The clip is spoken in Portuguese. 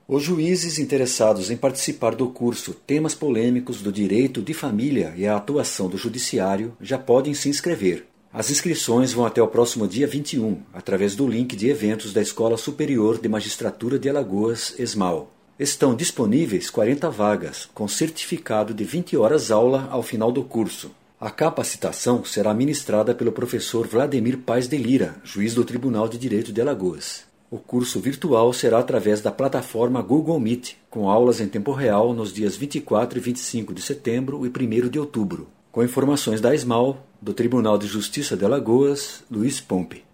Os juízes interessados em participar do curso Temas Polêmicos do Direito de Família e a Atuação do Judiciário já podem se inscrever. As inscrições vão até o próximo dia 21, através do link de eventos da Escola Superior de Magistratura de Alagoas, ESMAL. Estão disponíveis 40 vagas, com certificado de 20 horas aula ao final do curso. A capacitação será ministrada pelo professor Vladimir Paes de Lira, juiz do Tribunal de Direito de Alagoas. O curso virtual será através da plataforma Google Meet, com aulas em tempo real nos dias 24 e 25 de setembro e 1º de outubro. Com informações da ESMAL, do Tribunal de Justiça de Alagoas, Luiz Pompe.